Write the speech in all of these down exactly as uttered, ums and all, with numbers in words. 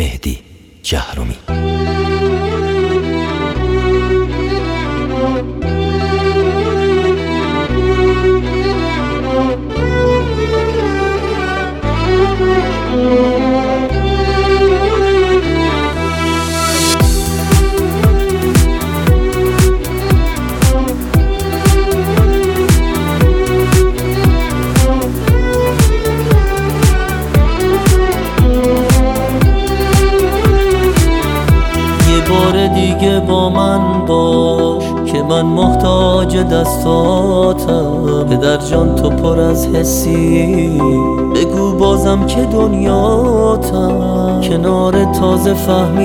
مهدی جهرمی. بار دیگه با من باش که من محتاج دستاتم. پدر جان تو پر از حسی، بگو بازم که دنیاتم. کنار تازه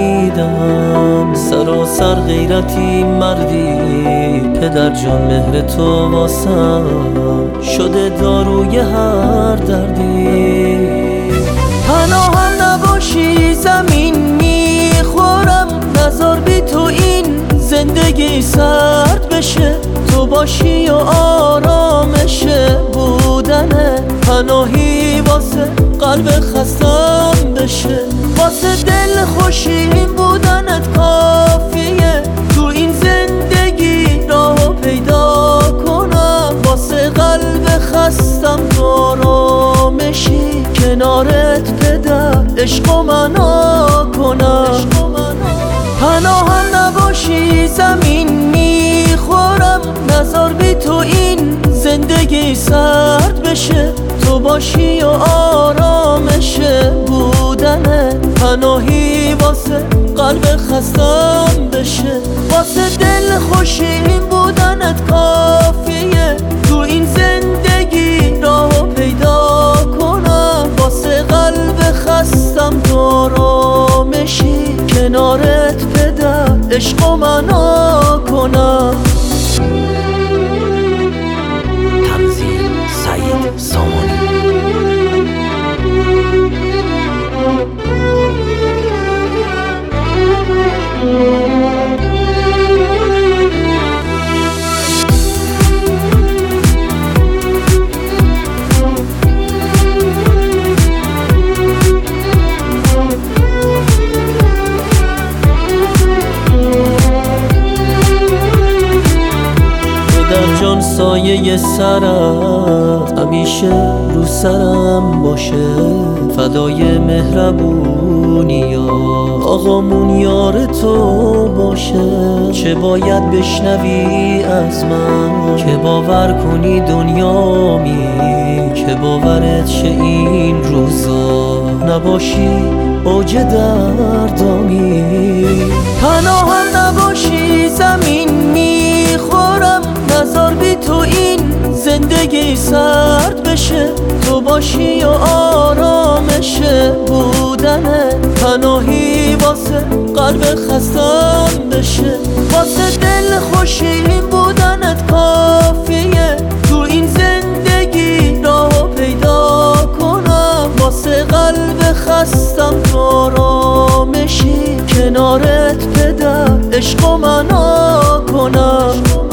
فهمیدم سراسر غیرتی مردی. پدر جان مهر تو واسم شده داروی هر دردی. پناهم نباشی زمین میخورم، نذار بی تو این زندگی سرد بشه. تو باشی و آرامشه بودنه، پناهی واسه قلب خستم بشه. واسه دل خوشی بودنت کافیه، تو این زندگی راهو پیدا کنم. واسه قلب خستم تو آرامشی، کنارت پدر عشق و منا کنم. پناهم نباشی زمین میخورم، نذار بی تو این زندگی سرد بشه. تو باشی و آرامشه بودنه، پناهی واسه قلب خستم بشه. واسه دل خوشی بودنت کافیه، تو این زندگی راهو پیدا کنم. واسه قلب خستم تو آرامشی، کنارت پدر عشق و منا کنم. تنظیم سعید سامانی. پدر جان سایه سرت همیشه رو سرم باشه. فدای مهربونی آقامون یار تو باشه. چه باید بشنوی از من که باور کنی دنیامی، که باورت شه این روزا نباشی اوج دردامی. پناهم نباشی زمین میخورم، نذار بی تو این زندگی سرد بشه. تو باشی و آرامشه بودنه، پناهی واسه قلب خستم بشه. واسه دل خوشی بودنت کافیه، تو این زندگی راهو پیدا کنم. واسه قلب خستم تو آرامشی، کنارت پدر عشق و منا کنم.